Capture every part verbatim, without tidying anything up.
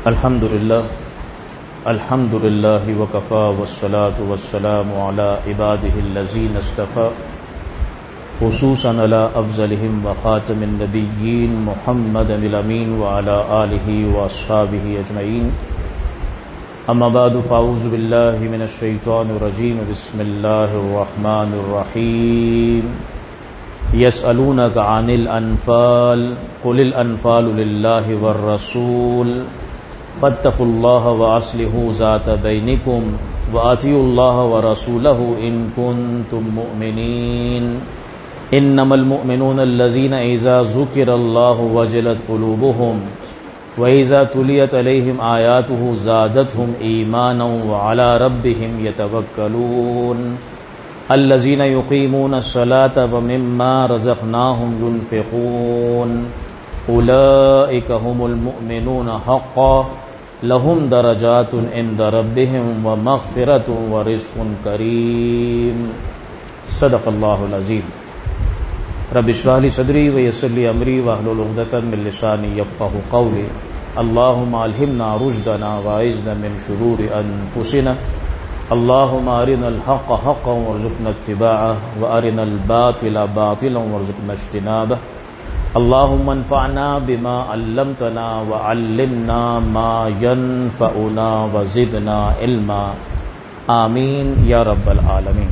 الحمد للہ الحمد للہ وکفی والصلاة والسلام علی عباده الذین اصطفی خصوصا علی افضلهم وخاتم النبیین محمد الامین وعلی آلہ واصحابہ اجمعین. اما بعد فاعوذ باللہ من الشیطان الرجیم. بسم اللہ الرحمن الرحیم. یسألونک عن الانفال قل الانفال للہ والرسول فاتقوا اللہ واصلحوا ذات بینکم وآتیوا اللہ ورسولہ ان کنتم مؤمنین. انما المؤمنون الذین اذا ذکر اللہ وجلت قلوبہم وَإِذَا تُلِيَتْ عَلَيْهِمْ آيَاتُهُ زَادَتْهُمْ إِيمَانًا وَعَلَى رَبِّهِمْ يَتَوَكَّلُونَ. الَّذِينَ يُقِيمُونَ الصَّلَاةَ وَمِمَّا رَزَقْنَاهُمْ يُنْفِقُونَ أُولَئِكَ هُمُ الْمُؤْمِنُونَ حَقًّا لَهُمْ دَرَجَاتٌ عِندَ رَبِّهِمْ وَمَغْفِرَةٌ وَرِزْقٌ كَرِيمٌ. صدق اللہ العظیم. رب اشرح لي صدری ويسر لي امری واحلل عقدۃ من لسانی یفقهوا قولی. اللهم الہمنا رشدنا واعذنا من شرور انفسنا. اللهم ارنا الحق حقا وارزقنا اتباعه وارنا الباطل باطلا وارزقنا اجتنابه. اللهم انفعنا بما علمتنا وعلمنا ما ينفعنا وزدنا علما. آمین یا رب العالمین.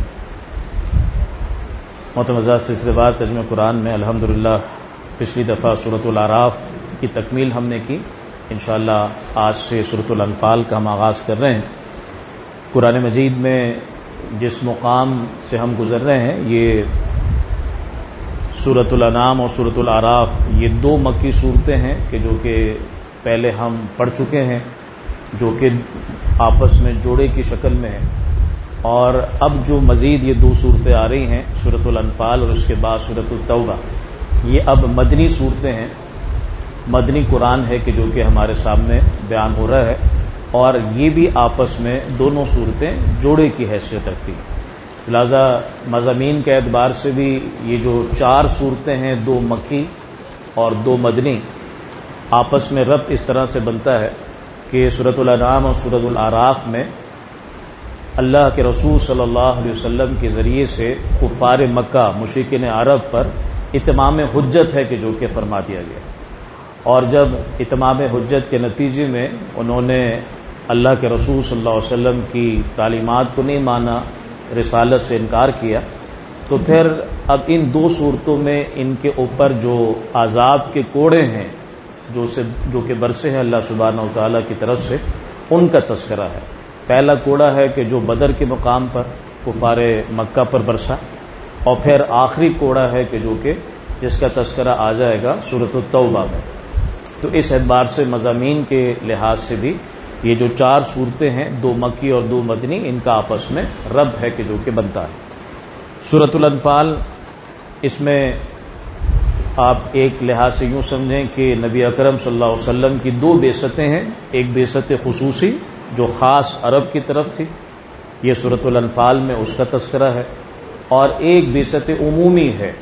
متمزہ سلسلے وار ترجمہ قرآن میں الحمدللہ پچھلی دفعہ سورۃ الاعراف کی تکمیل ہم نے کی. انشاءاللہ آج سے سورۃ الانفال کا ہم آغاز کر رہے ہیں. قرآن مجید میں جس مقام سے ہم گزر رہے ہیں یہ سورۃ الانعام اور سورۃ الاعراف، یہ دو مکی صورتیں ہیں کہ جو کہ پہلے ہم پڑھ چکے ہیں، جو کہ آپس میں جوڑے کی شکل میں ہیں. اور اب جو مزید یہ دو صورتیں آ رہی ہیں سورۃ الانفال اور اس کے بعد سورۃ التوبہ، یہ اب مدنی صورتیں ہیں، مدنی قرآن ہے کہ جو کہ ہمارے سامنے بیان ہو رہا ہے. اور یہ بھی آپس میں دونوں صورتیں جوڑے کی حیثیت رکھتی ہیں. لہذا مضامین کے اعتبار سے بھی یہ جو چار صورتیں ہیں، دو مکی اور دو مدنی، آپس میں ربط اس طرح سے بنتا ہے کہ سورۃ الانعام اور سورۃ الاعراف میں اللہ کے رسول صلی اللہ علیہ وسلم کے ذریعے سے کفار مکہ مشرکین عرب پر اتمام حجت ہے کہ جو کہ فرما دیا گیا. اور جب اتمام حجت کے نتیجے میں انہوں نے اللہ کے رسول صلی اللہ علیہ وسلم کی تعلیمات کو نہیں مانا، رسالت سے انکار کیا، تو پھر اب ان دو صورتوں میں ان کے اوپر جو عذاب کے کوڑے ہیں جو سے جو کہ برسے ہیں اللہ سبحانہ و تعالیٰ کی طرف سے، ان کا تذکرہ ہے. پہلا کوڑا ہے کہ جو بدر کے مقام پر کفار مکہ پر برسا، اور پھر آخری کوڑا ہے کہ جو کہ جس کا تذکرہ آ جائے گا سورۃ التوبہ میں. تو اس اعتبار سے مضامین کے لحاظ سے بھی یہ جو چار صورتیں ہیں، دو مکی اور دو مدنی، ان کا آپس میں ربط ہے کہ جو کہ بنتا ہے. سورۃ الانفال، اس میں آپ ایک لحاظ سے یوں سمجھیں کہ نبی اکرم صلی اللہ علیہ وسلم کی دو بعثتیں ہیں. ایک بعثت خصوصی جو خاص عرب کی طرف تھی، یہ سورۃ الانفال میں اس کا تذکرہ ہے. اور ایک بعثت عمومی ہے،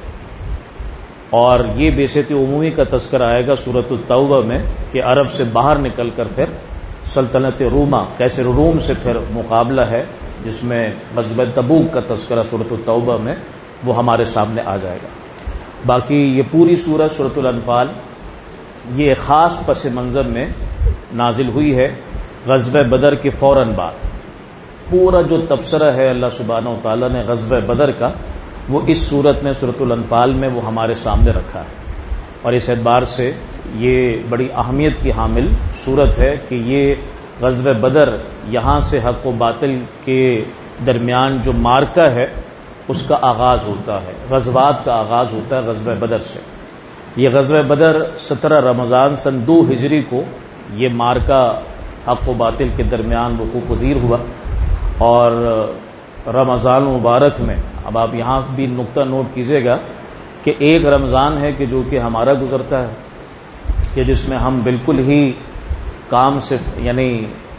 اور یہ بعثت عمومی کا تذکرہ آئے گا سورۃ التوبہ میں کہ عرب سے باہر نکل کر پھر سلطنت روما، کیسے روم سے پھر مقابلہ ہے، جس میں غزوہ تبوک کا تذکرہ سورۃ التوبہ میں وہ ہمارے سامنے آ جائے گا. باقی یہ پوری سورۃ سورۃ الانفال یہ خاص پس منظر میں نازل ہوئی ہے غزوہ بدر کے فوراً بعد. پورا جو تبصرہ ہے اللہ سبحانہ و تعالیٰ نے غزوہ بدر کا، وہ اس صورت میں سورۃ الانفال میں وہ ہمارے سامنے رکھا ہے. اور اس اعتبار سے یہ بڑی اہمیت کی حامل صورت ہے کہ یہ غزوہ بدر، یہاں سے حق و باطل کے درمیان جو مارکہ ہے اس کا آغاز ہوتا ہے، غزوات کا آغاز ہوتا ہے غزوہ بدر سے. یہ غزوہ بدر سترہ رمضان سن دو ہجری کو یہ مارکہ حق و باطل کے درمیان وقوع پذیر ہوا. اور رمضان مبارک میں، اب آپ یہاں بھی نقطہ نوٹ کیجئے گا کہ ایک رمضان ہے کہ جو کہ ہمارا گزرتا ہے کہ جس میں ہم بالکل ہی کام سے یعنی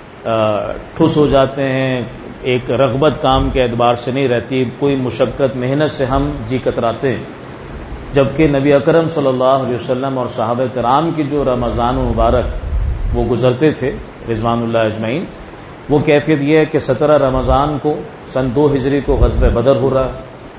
ٹھس ہو جاتے ہیں، ایک رغبت کام کے اعتبار سے نہیں رہتی، کوئی مشقت محنت سے ہم جی کتراتے ہیں. جبکہ نبی اکرم صلی اللہ علیہ وسلم اور صحابہ کرام کی جو رمضان مبارک وہ گزرتے تھے رضوان اللہ اجمعین، وہ کیفیت یہ ہے کہ سترہ رمضان کو سن دو ہجری کو غزوہ بدر ہو رہا،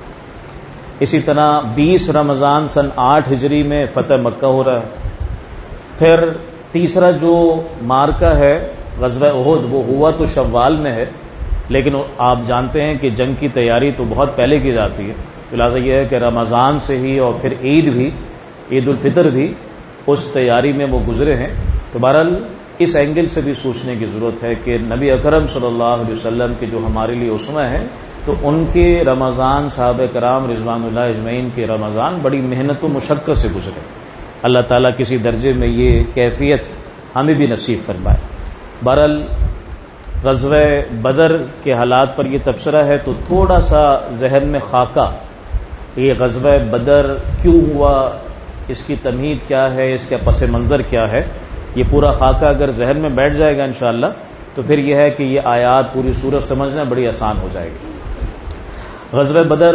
اسی طرح بیس رمضان سن آٹھ ہجری میں فتح مکہ ہو رہا ہے، پھر تیسرا جو مارکہ ہے غزوہ احد وہ ہوا تو شوال میں ہے، لیکن آپ جانتے ہیں کہ جنگ کی تیاری تو بہت پہلے کی جاتی ہے، تو لہٰذا یہ ہے کہ رمضان سے ہی اور پھر عید بھی، عید الفطر بھی اس تیاری میں وہ گزرے ہیں۔ تو بہرحال اس اینگل سے بھی سوچنے کی ضرورت ہے کہ نبی اکرم صلی اللہ علیہ وسلم کے جو ہمارے لیے اسوہ ہیں، تو ان کے رمضان صحابہ کرام رضوان اللہ اجمعین کے رمضان بڑی محنت و مشقت سے گزرے۔ اللہ تعالیٰ کسی درجے میں یہ کیفیت ہمیں بھی نصیب فرمائے۔ بہرحال غزوہ بدر کے حالات پر یہ تبصرہ ہے، تو تھوڑا سا ذہن میں خاکہ، یہ غزوہ بدر کیوں ہوا، اس کی تمہید کیا ہے، اس کا پس منظر کیا ہے، یہ پورا خاکہ اگر ذہن میں بیٹھ جائے گا انشاءاللہ تو پھر یہ ہے کہ یہ آیات پوری سورت سمجھنا بڑی آسان ہو جائے گی۔ غزوہ بدر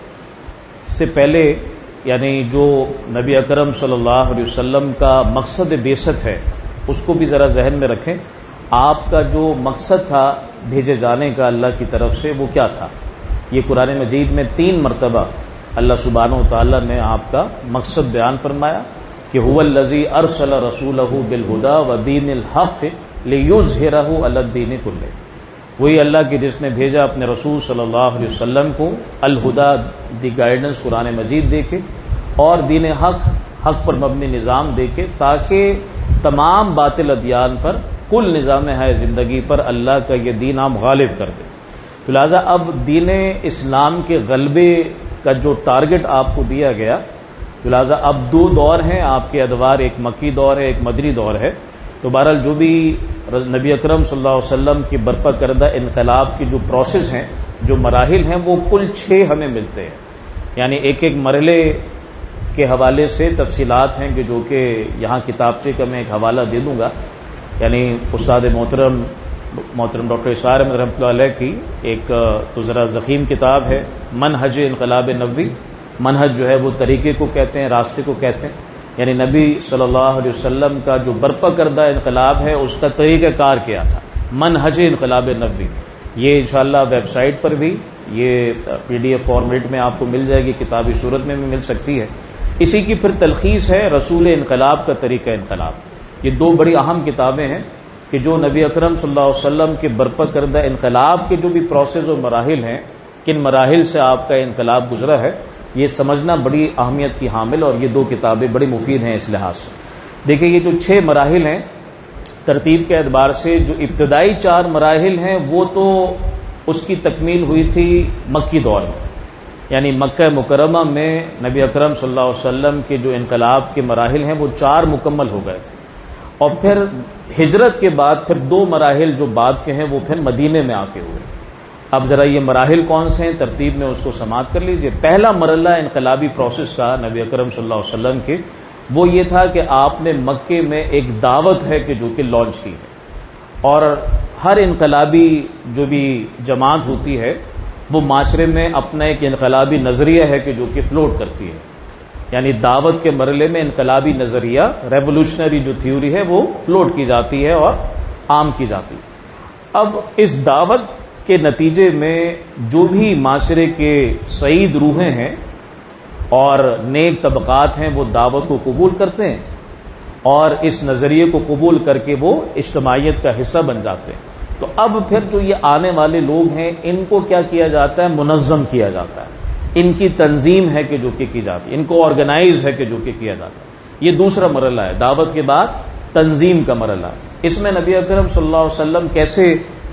سے پہلے یعنی جو نبی اکرم صلی اللہ علیہ وسلم کا مقصد بعثت ہے اس کو بھی ذرا ذہن میں رکھیں۔ آپ کا جو مقصد تھا بھیجے جانے کا اللہ کی طرف سے وہ کیا تھا، یہ قرآن مجید میں تین مرتبہ اللہ سبحانہ و تعالی نے آپ کا مقصد بیان فرمایا کہ هو الذی ارسل رسولہ بالہدی ودین الحق لیظہرہ علی الدین کلہ، وہی اللہ کی جس نے بھیجا اپنے رسول صلی اللہ علیہ وسلم کو الہدی دی گائیڈنس قرآن مجید دے کے اور دین حق حق پر مبنی نظام دے کے، تاکہ تمام باطل ادیان پر کل نظام ہے زندگی پر اللہ کا یہ دین عام غالب کر دے۔ تو لہذا اب دین اسلام کے غلبے کا جو ٹارگٹ آپ کو دیا گیا، تو لہذا اب دو دور ہیں آپ کے ادوار، ایک مکی دور ہے ایک مدنی دور ہے۔ تو بہرحال جو بھی نبی اکرم صلی اللہ علیہ وسلم کی برپا کردہ انقلاب کی جو پروسیس ہیں، جو مراحل ہیں، وہ کل چھ ہمیں ملتے ہیں، یعنی ایک ایک مرحلے کے حوالے سے تفصیلات ہیں کہ جو کہ یہاں کتابچے کا میں ایک حوالہ دے دوں گا، یعنی استاد محترم محترم ڈاکٹر اسرار احمد رحمۃ اللہ علیہ کی ایک تو ذرا ضخیم کتاب ہے منہج انقلاب نبوی۔ منہج جو ہے وہ طریقے کو کہتے ہیں، راستے کو کہتے ہیں، یعنی نبی صلی اللہ علیہ وسلم کا جو برپا کردہ انقلاب ہے اس کا طریقہ کار کیا تھا، منہج انقلاب نبوی۔ یہ انشاءاللہ ویب سائٹ پر بھی یہ پی ڈی ایف فارمیٹ میں آپ کو مل جائے گی، کتابی صورت میں بھی مل سکتی ہے۔ اسی کی پھر تلخیص ہے رسول انقلاب کا طریقہ انقلاب۔ یہ دو بڑی اہم کتابیں ہیں کہ جو نبی اکرم صلی اللہ علیہ وسلم کے برپا کردہ انقلاب کے جو بھی پروسیس اور مراحل ہیں، کن مراحل سے آپ کا انقلاب گزرا ہے، یہ سمجھنا بڑی اہمیت کی حامل، اور یہ دو کتابیں بڑی مفید ہیں اس لحاظ سے۔ دیکھیں یہ جو چھ مراحل ہیں ترتیب کے اعتبار سے، جو ابتدائی چار مراحل ہیں وہ تو اس کی تکمیل ہوئی تھی مکی دور میں، یعنی مکہ مکرمہ میں نبی اکرم صلی اللہ علیہ وسلم کے جو انقلاب کے مراحل ہیں وہ چار مکمل ہو گئے تھے، اور پھر ہجرت کے بعد پھر دو مراحل جو بعد کے ہیں وہ پھر مدینے میں آ کے ہوئے۔ اب ذرا یہ مراحل کون سے ہیں ترتیب میں اس کو سماعت کر لیجئے۔ پہلا مرحلہ انقلابی پروسیس کا نبی اکرم صلی اللہ علیہ وسلم کے وہ یہ تھا کہ آپ نے مکے میں ایک دعوت ہے کہ جو کہ لانچ کی ہے، اور ہر انقلابی جو بھی جماعت ہوتی ہے وہ معاشرے میں اپنا ایک انقلابی نظریہ ہے کہ جو کہ فلوٹ کرتی ہے، یعنی دعوت کے مرحلے میں انقلابی نظریہ، ریولوشنری جو تھیوری ہے وہ فلوٹ کی جاتی ہے اور عام کی جاتی ہے۔ اب اس دعوت کے نتیجے میں جو بھی معاشرے کے سعید روحیں ہیں اور نیک طبقات ہیں وہ دعوت کو قبول کرتے ہیں اور اس نظریے کو قبول کر کے وہ اجتماعیت کا حصہ بن جاتے ہیں۔ تو اب پھر جو یہ آنے والے لوگ ہیں ان کو کیا کیا جاتا ہے، منظم کیا جاتا ہے، ان کی تنظیم ہے کہ جو کہ کی جاتی ہے، ان کو آرگنائز ہے کہ جو کہ کیا جاتا ہے۔ یہ دوسرا مرحلہ ہے، دعوت کے بعد تنظیم کا مرحلہ ہے۔ اس میں نبی اکرم صلی اللہ علیہ وسلم کیسے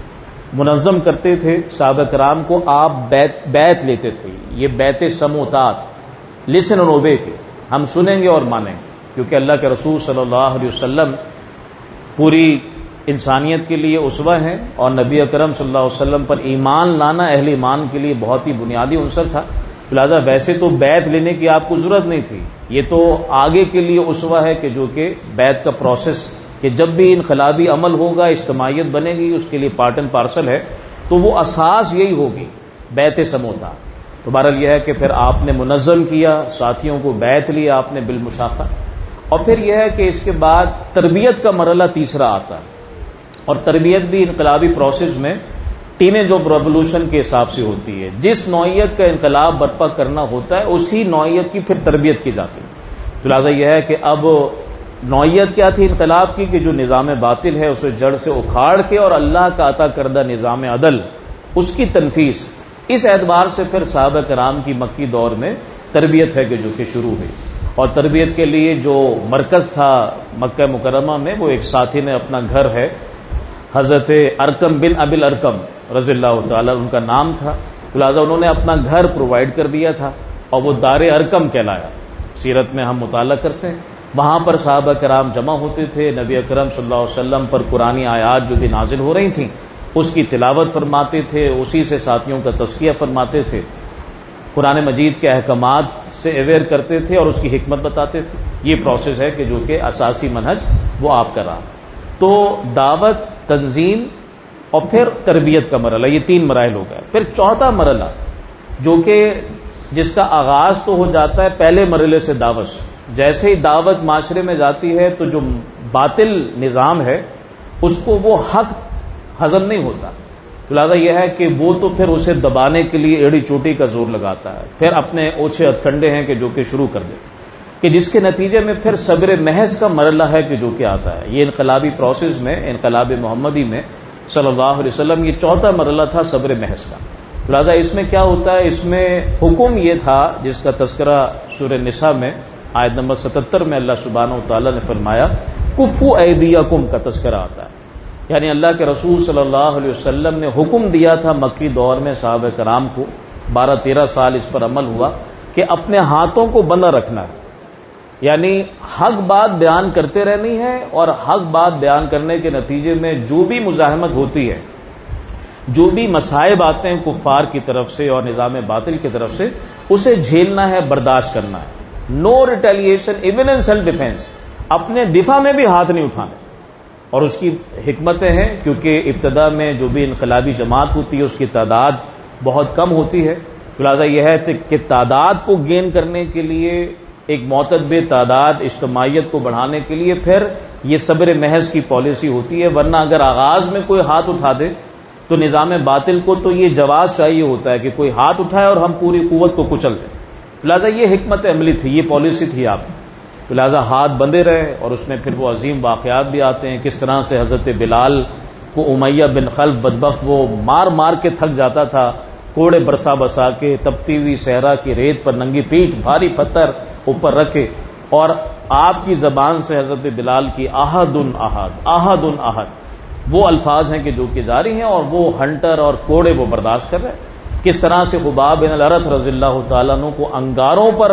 منظم کرتے تھے صحابہ کرام کو، آپ بیت بیت لیتے تھے، یہ بیت سموتات، لسن اور اوبے کے، ہم سنیں گے اور مانیں گے، کیونکہ اللہ کے رسول صلی اللہ علیہ وسلم پوری انسانیت کے لیے اسوہ ہیں، اور نبی اکرم صلی اللہ علیہ وسلم پر ایمان لانا اہل ایمان کے لیے بہت ہی بنیادی عنصر تھا، لہٰذا ویسے تو بیت لینے کی آپ کو ضرورت نہیں تھی، یہ تو آگے کے لیے اسوہ ہے کہ جو کہ بیت کا پروسیس، کہ جب بھی انقلابی عمل ہوگا، اجتماعیت بنے گی، اس کے لیے پارٹ اینڈ پارسل ہے، تو وہ اساس یہی ہوگی بیت سموتا۔ تو بہرحال یہ ہے کہ پھر آپ نے منظم کیا، ساتھیوں کو بیعت لیا آپ نے بالمشافہ، اور پھر یہ ہے کہ اس کے بعد تربیت کا مرحلہ تیسرا آتا ہے، اور تربیت بھی انقلابی پروسیس میں ٹینیج آف ریولوشن کے حساب سے ہوتی ہے. جس نوعیت کا انقلاب برپا کرنا ہوتا ہے اسی نوعیت کی پھر تربیت کی جاتی ہے. تو لہٰذا یہ ہے کہ اب نوعیت کیا تھی انقلاب کی کہ جو نظام باطل ہے اسے جڑ سے اکھاڑ کے اور اللہ کا عطا کردہ نظام عدل اس کی تنفیذ، اس اعتبار سے پھر صحابہ کرام کی مکی دور میں تربیت ہے کہ جو کہ شروع ہوئی. اور تربیت کے لیے جو مرکز تھا مکہ مکرمہ میں، وہ ایک ساتھی نے اپنا گھر ہے حضرت ارکم بن ابی الارکم رضی اللہ تعالی ان کا نام تھا، لہٰذا انہوں نے اپنا گھر پرووائڈ کر دیا تھا اور وہ دار ارکم کہلایا. سیرت میں ہم مطالعہ کرتے ہیں، وہاں پر صحابہ کرام جمع ہوتے تھے، نبی اکرم صلی اللہ علیہ وسلم پر قرآنی آیات جو بھی نازل ہو رہی تھیں اس کی تلاوت فرماتے تھے، اسی سے ساتھیوں کا تزکیہ فرماتے تھے، قرآن مجید کے احکامات سے اویئر کرتے تھے اور اس کی حکمت بتاتے تھے. یہ پروسیس ہے کہ جو کہ اساسی منہج وہ آپ کا رہا. تو دعوت، تنظیم اور پھر تربیت کا مرحلہ، یہ تین مراحل ہو گئے. پھر چوتھا مرحلہ جو کہ جس کا آغاز تو ہو جاتا ہے پہلے مرحلے سے دعوت سے. جیسے ہی دعوت معاشرے میں جاتی ہے تو جو باطل نظام ہے اس کو وہ حق ہضم نہیں ہوتا، تو لہٰذا یہ ہے کہ وہ تو پھر اسے دبانے کے لیے ایڑی چوٹی کا زور لگاتا ہے، پھر اپنے اوچھے ہتھکنڈے ہیں کہ جو کہ شروع کر دے، کہ جس کے نتیجے میں پھر صبر محض کا مرحلہ ہے کہ جو کہ آتا ہے. یہ انقلابی پروسیس میں، انقلاب محمدی میں صلی اللہ علیہ وسلم یہ چوتھا مرحلہ تھا صبر محض کا. لہٰذا اس میں کیا ہوتا ہے، اس میں حکم یہ تھا جس کا تذکرہ سورہ نساء میں آیت نمبر ستتر میں اللہ سبحانہ و تعالی نے فرمایا کفو ایدیکم کا تذکرہ آتا ہے. یعنی اللہ کے رسول صلی اللہ علیہ وسلم نے حکم دیا تھا مکی دور میں صحابہ کرام کو، بارہ تیرہ سال اس پر عمل ہوا کہ اپنے ہاتھوں کو بندہ رکھنا ہے. یعنی حق بات بیان کرتے رہنی ہے اور حق بات بیان کرنے کے نتیجے میں جو بھی مزاحمت ہوتی ہے، جو بھی مصائب آتے ہیں کفار کی طرف سے اور نظام باطل کی طرف سے، اسے جھیلنا ہے، برداشت کرنا ہے. No retaliation even in self defence, اپنے دفاع میں بھی ہاتھ نہیں اٹھانے. اور اس کی حکمتیں ہیں کیونکہ ابتدا میں جو بھی انقلابی جماعت ہوتی ہے اس کی تعداد بہت کم ہوتی ہے، لہٰذا یہ ہے کہ تعداد کو گین کرنے کے لیے، ایک معتدل تعداد، اجتماعیت کو بڑھانے کے لیے پھر یہ صبر محض کی پالیسی ہوتی ہے. ورنہ اگر آغاز میں کوئی ہاتھ اٹھا دے تو نظام باطل کو تو یہ جواز چاہیے ہوتا ہے کہ کوئی ہاتھ اٹھائے اور ہم پوری قوت کو کچل دیں. لہٰذا یہ حکمت عملی تھی، یہ پالیسی تھی آپ کی. لہٰذا ہاتھ بندے رہے اور اس میں پھر وہ عظیم واقعات بھی آتے ہیں، کس طرح سے حضرت بلال کو امیہ بن خلف بدبخت وہ مار مار کے تھک جاتا تھا، کوڑے برسا برسا کے تپتی ہوئی صحرا کی ریت پر ننگی پیٹھ بھاری پتھر اوپر رکھے، اور آپ کی زبان سے حضرت بلال کی احد احد احد احد وہ الفاظ ہیں کہ جو کہ جاری ہیں، اور وہ ہنٹر اور کوڑے وہ برداشت کر رہے ہیں. کس طرح سے خباب بن الارت رضی اللہ تعالیٰ عنہ کو انگاروں پر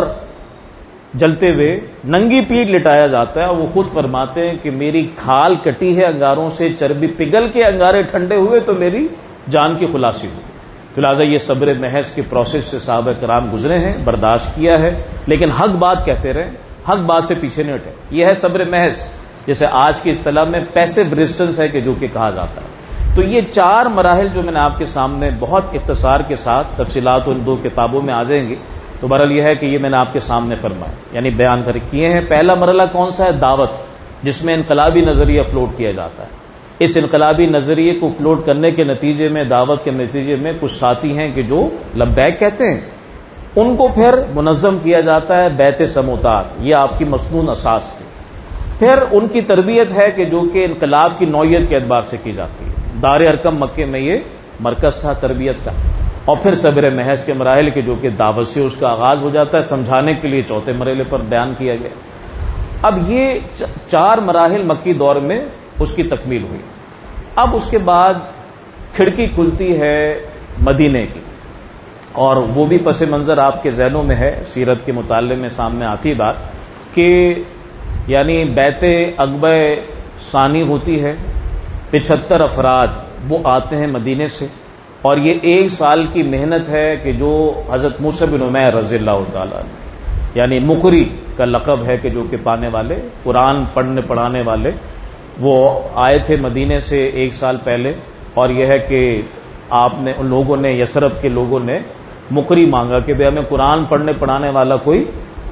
جلتے ہوئے ننگی پیٹھ لٹایا جاتا ہے، اور وہ خود فرماتے ہیں کہ میری کھال کٹی ہے انگاروں سے، چربی پگھل کے انگارے ٹھنڈے ہوئے تو میری جان کی خلاصی ہوئی. تو لہٰذا یہ صبر محض کے پروسیس سے صحابہ کرام گزرے ہیں، برداشت کیا ہے، لیکن حق بات کہتے رہے، حق بات سے پیچھے نہیں ہٹے. یہ ہے صبر محض، جیسے آج کی اصطلاح میں پیسو ریزسٹنس ہے کہ جو کہ کہا جاتا ہے. تو یہ چار مراحل جو میں نے آپ کے سامنے بہت اختصار کے ساتھ، تفصیلات ان دو کتابوں میں آ جائیں گی، تو بہرحال یہ ہے کہ یہ میں نے آپ کے سامنے فرمایا، یعنی بیان کر کیے ہیں. پہلا مرحلہ کون سا ہے؟ دعوت، جس میں انقلابی نظریہ فلوٹ کیا جاتا ہے. اس انقلابی نظریے کو فلوٹ کرنے کے نتیجے میں، دعوت کے نتیجے میں کچھ ساتھی ہیں کہ جو لبیک کہتے ہیں، ان کو پھر منظم کیا جاتا ہے بیت سموتات، یہ آپ کی مسنون اساس تھی. پھر ان کی تربیت ہے کہ جو کہ انقلاب کی نوعیت کے اعتبار سے کی جاتی ہے. دار ارکم مکے میں یہ مرکز تھا تربیت کا. اور پھر صبر محض کے مراحل کے جو کہ دعوت سے اس کا آغاز ہو جاتا ہے، سمجھانے کے لیے چوتھے مرحلے پر بیان کیا گیا. اب یہ چار مراحل مکی دور میں اس کی تکمیل ہوئی. اب اس کے بعد کھڑکی کھلتی ہے مدینے کی، اور وہ بھی پس منظر آپ کے ذہنوں میں ہے، سیرت کے مطالعے میں سامنے آتی بات کہ یعنی بیت عقبہ ثانی ہوتی ہے، پچہتر افراد وہ آتے ہیں مدینے سے، اور یہ ایک سال کی محنت ہے کہ جو حضرت موسیٰ بن عمیر رضی اللہ تعالیٰ یعنی مقری کا لقب ہے کہ جو کہ پانے والے، قرآن پڑھنے پڑھانے والے، وہ آئے تھے مدینے سے ایک سال پہلے. اور یہ ہے کہ آپ نے ان لوگوں نے، یثرب کے لوگوں نے مقری مانگا کہ بھئی ہمیں قرآن پڑھنے پڑھانے والا کوئی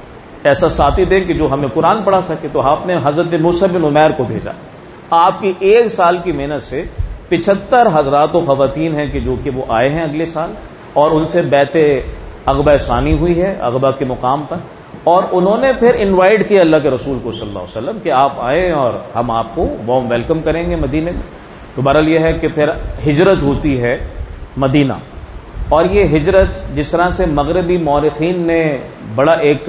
ایسا ساتھی دیں کہ جو ہمیں قرآن پڑھا سکے. تو آپ نے حضرت مصعب بن عمیر کو بھیجا. آپ کی ایک سال کی محنت سے پچہتر حضرات و خواتین ہیں کہ جو کہ وہ آئے ہیں اگلے سال, اور ان سے بیعت عقبہ ثانی ہوئی ہے عقبہ کے مقام پر, اور انہوں نے پھر انوائٹ کیا اللہ کے رسول کو صلی اللہ علیہ وسلم کہ آپ آئیں اور ہم آپ کو وارم ویلکم کریں گے مدینے میں. تو بہرحال یہ ہے کہ پھر ہجرت ہوتی ہے مدینہ, اور یہ ہجرت جس طرح سے مغربی مورخین نے بڑا ایک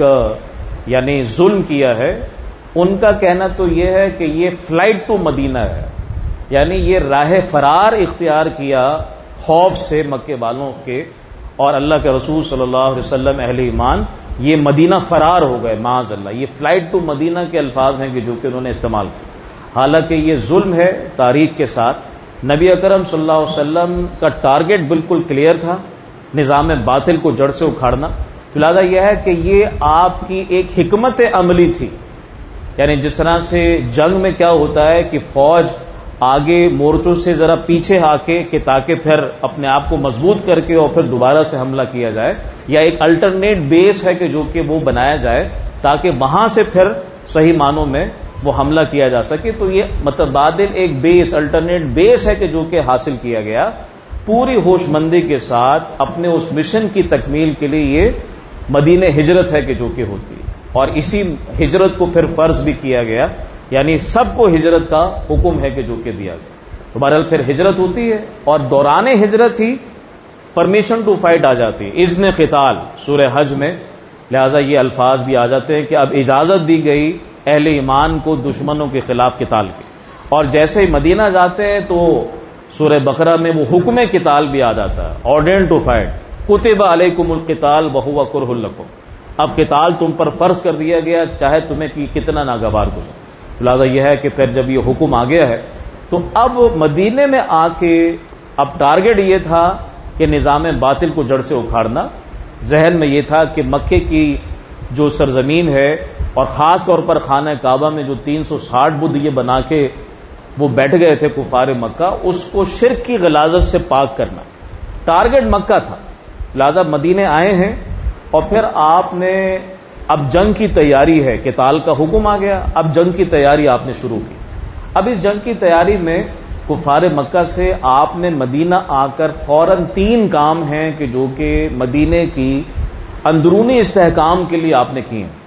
یعنی ظلم کیا ہے, ان کا کہنا تو یہ ہے کہ یہ فلائٹ ٹو مدینہ ہے, یعنی یہ راہ فرار اختیار کیا خوف سے مکے والوں کے, اور اللہ کے رسول صلی اللہ علیہ وسلم اہل ایمان یہ مدینہ فرار ہو گئے معاذ اللہ. یہ فلائٹ ٹو مدینہ کے الفاظ ہیں کہ جو کہ انہوں نے استعمال کیے, حالانکہ یہ ظلم ہے تاریخ کے ساتھ. نبی اکرم صلی اللہ علیہ وسلم کا ٹارگٹ بالکل کلیئر تھا, نظام باطل کو جڑ سے اکھاڑنا. تو لہٰذا یہ ہے کہ یہ آپ کی ایک حکمت عملی تھی, یعنی جس طرح سے جنگ میں کیا ہوتا ہے کہ فوج آگے مورچوں سے ذرا پیچھے آ کے کہ تاکہ پھر اپنے آپ کو مضبوط کر کے اور پھر دوبارہ سے حملہ کیا جائے, یا ایک الٹرنیٹ بیس ہے کہ جو کہ وہ بنایا جائے تاکہ وہاں سے پھر صحیح معنوں میں وہ حملہ کیا جا سکے. تو یہ متبادل ایک بیس الٹرنیٹ بیس ہے کہ جو کہ حاصل کیا گیا پوری ہوش مندی کے ساتھ اپنے اس مشن کی تکمیل کے لیے. یہ مدینہ ہجرت ہے کہ جو کہ ہوتی ہے, اور اسی ہجرت کو پھر فرض بھی کیا گیا, یعنی سب کو ہجرت کا حکم ہے کہ جو کہ دیا گیا. تو بہرحال پھر ہجرت ہوتی ہے, اور دوران ہجرت ہی پرمیشن ٹو فائٹ آ جاتی ہے, اذن قتال سورہ حج میں. لہذا یہ الفاظ بھی آ جاتے ہیں کہ اب اجازت دی گئی اہل ایمان کو دشمنوں کے خلاف قتال کی. اور جیسے ہی مدینہ جاتے ہیں تو سورہ بقرہ میں وہ حکم قتال بھی آ جاتا ہے, آرڈین ٹو فائٹ, کتب علیکم القتال وہو کرہ لکم. اب قتال تم پر فرض کر دیا گیا چاہے تمہیں کی کتنا ناگوار گزرے. لہٰذا یہ ہے کہ پھر جب یہ حکم آ گیا ہے تو اب مدینے میں آ کے اب ٹارگٹ یہ تھا کہ نظام باطل کو جڑ سے اکھاڑنا. ذہن میں یہ تھا کہ مکے کی جو سرزمین ہے, اور خاص طور پر خانہ کعبہ میں جو تین سو ساٹھ بدھ یہ بنا کے وہ بیٹھ گئے تھے کفار مکہ, اس کو شرک کی غلاظت سے پاک کرنا. ٹارگٹ مکہ تھا. لہذا مدینے آئے ہیں, اور پھر آپ نے اب جنگ کی تیاری ہے, قتال کا حکم آ گیا, اب جنگ کی تیاری آپ نے شروع کی. اب اس جنگ کی تیاری میں کفار مکہ سے آپ نے مدینہ آ کر فوراً تین کام ہیں کہ جو کہ مدینے کی اندرونی استحکام کے لیے آپ نے کیے ہیں,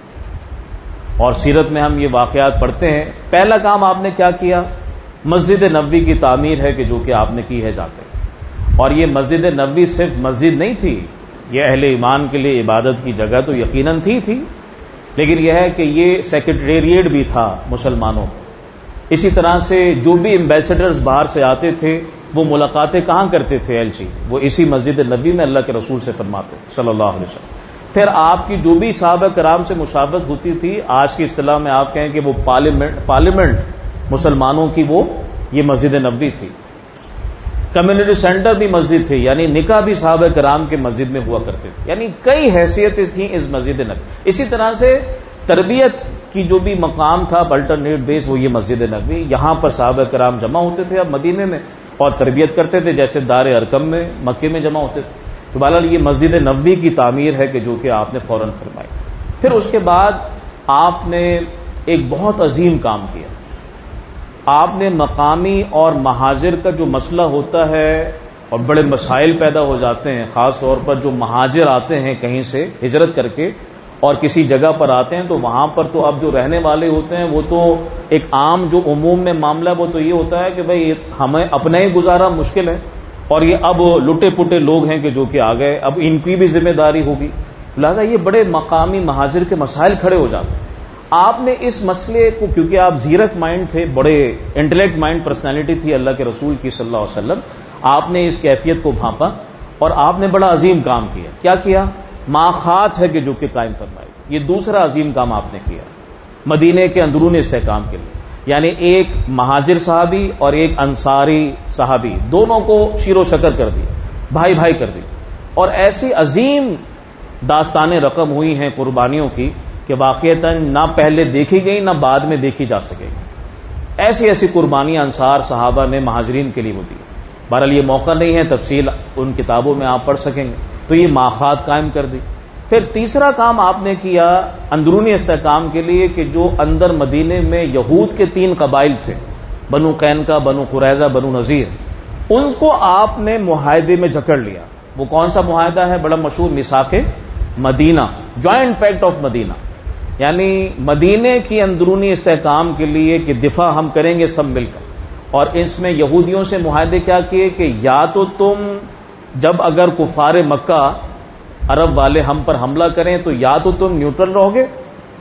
اور سیرت میں ہم یہ واقعات پڑھتے ہیں. پہلا کام آپ نے کیا کیا, مسجد نبوی کی تعمیر ہے کہ جو کہ آپ نے کی ہے جاتے. اور یہ مسجد نبوی صرف مسجد نہیں تھی, یہ اہل ایمان کے لیے عبادت کی جگہ تو یقیناً تھی تھی لیکن یہ ہے کہ یہ سیکریٹریٹ بھی تھا مسلمانوں کو. اسی طرح سے جو بھی ایمبیسڈرز باہر سے آتے تھے وہ ملاقاتیں کہاں کرتے تھے ایل چی, وہ اسی مسجد نبوی میں اللہ کے رسول سے فرماتے صلی اللہ علیہ وسلم. پھر آپ کی جو بھی صحابہ کرام سے مشابہت ہوتی تھی, آج کی اصطلاح میں آپ کہیں کہ وہ پارلیمنٹ پارلیمنٹ مسلمانوں کی, وہ یہ مسجد نبوی تھی. کمیونٹی سینٹر بھی مسجد تھی, یعنی نکاح بھی صحابہ کرام کے مسجد میں ہوا کرتے تھے, یعنی کئی حیثیتیں تھیں اس مسجد نبوی. اسی طرح سے تربیت کی جو بھی مقام تھا الٹرنیٹ بیس, وہ یہ مسجد نبوی, یہاں پر صحابہ کرام جمع ہوتے تھے اب مدینے میں اور تربیت کرتے تھے, جیسے دار ارقم میں مکے میں جمع ہوتے تھے. تو بہرحال یہ مسجد نبوی کی تعمیر ہے کہ جو کہ آپ نے فوراً فرمائی. پھر اس کے بعد آپ نے ایک بہت عظیم کام کیا. آپ نے مقامی اور مہاجر کا جو مسئلہ ہوتا ہے اور بڑے مسائل پیدا ہو جاتے ہیں, خاص طور پر جو مہاجر آتے ہیں کہیں سے ہجرت کر کے اور کسی جگہ پر آتے ہیں, تو وہاں پر تو اب جو رہنے والے ہوتے ہیں وہ تو ایک عام جو عموم میں معاملہ وہ تو یہ ہوتا ہے کہ بھئی ہمیں اپنا ہی گزارا مشکل ہے, اور یہ اب لٹے پٹے لوگ ہیں کہ جو کہ آ گئے, اب ان کی بھی ذمہ داری ہوگی. لہذا یہ بڑے مقامی مہاجر کے مسائل کھڑے ہو جاتے ہیں. آپ نے اس مسئلے کو, کیونکہ آپ زیرک مائنڈ تھے, بڑے انٹلیکٹ مائنڈ پرسنالٹی تھی اللہ کے رسول کی صلی اللہ علیہ وسلم, آپ نے اس کیفیت کو بھانپا اور آپ نے بڑا عظیم کام کیا. کیا کیا؟ ماخات ہے کہ جو کہ قائم فرمائی. یہ دوسرا عظیم کام آپ نے کیا مدینے کے اندرونی استحکام کے لیے, یعنی ایک مہاجر صحابی اور ایک انصاری صحابی, دونوں کو شیر و شکر کر دیا, بھائی بھائی کر دی. اور ایسی عظیم داستانیں رقم ہوئی ہیں قربانیوں کی کہ واقعتاً نہ پہلے دیکھی گئی نہ بعد میں دیکھی جا سکے گی. ایسی ایسی قربانیاں انصار صحابہ نے مہاجرین کے لیے ہوتی ہے. بہرحال یہ موقع نہیں ہے, تفصیل ان کتابوں میں آپ پڑھ سکیں گے. تو یہ ماخات قائم کر دی. پھر تیسرا کام آپ نے کیا اندرونی استحکام کے لیے کہ جو اندر مدینے میں یہود کے تین قبائل تھے، بنو قینقاع، بنو قریظہ، بنو نذیر، ان کو آپ نے معاہدے میں جکڑ لیا۔ وہ کون سا معاہدہ ہے؟ بڑا مشہور میثاق Madina, joint pact of Madina, یعنی مدینے کی اندرونی استحکام کے لیے کہ دفاع ہم کریں گے سب مل کر۔ اور اس میں یہودیوں سے معاہدے کیا کیے کہ یا تو تم جب اگر کفار مکہ عرب والے ہم پر حملہ کریں تو یا تو تم نیوٹرل رہو گے،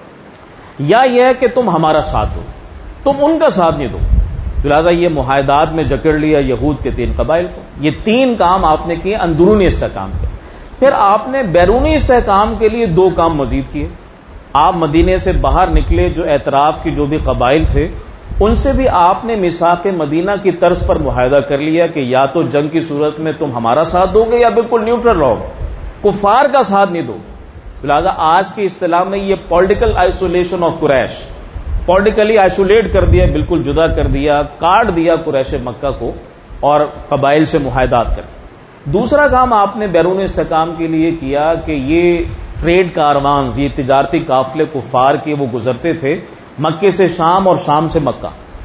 یا یہ ہے کہ تم ہمارا ساتھ دو، تم ان کا ساتھ نہیں دو۔ لہٰذا یہ معاہدات میں جکڑ لیا یہود کے تین قبائل کو۔ یہ تین کام آپ نے کیے اندرونی استحکام کے۔ پھر آپ نے بیرونی استحکام کے لیے دو کام مزید کیے۔ آپ مدینے سے باہر نکلے، جو اعتراف کی جو بھی قبائل تھے ان سے بھی آپ نے میثاق مدینہ کی طرز پر معاہدہ کر لیا کہ یا تو جنگ کی صورت میں تم ہمارا ساتھ دو گے یا بالکل نیوٹرل رہو گے، کفار کا ساتھ نہیں دو گے۔ لہٰذا آج کی اصطلاح میں یہ political isolation of Quraish, politically isolate کر دیا، بالکل جدا کر دیا، کاٹ دیا قریش مکہ کو اور قبائل سے معاہدات کر۔ دوسرا کام آپ نے بیرون استحکام کے لیے کیا کہ یہ ٹریڈ کاروانز، یہ تجارتی قافلے کفار کے وہ گزرتے تھے مکے سے شام اور شام سے مکہ،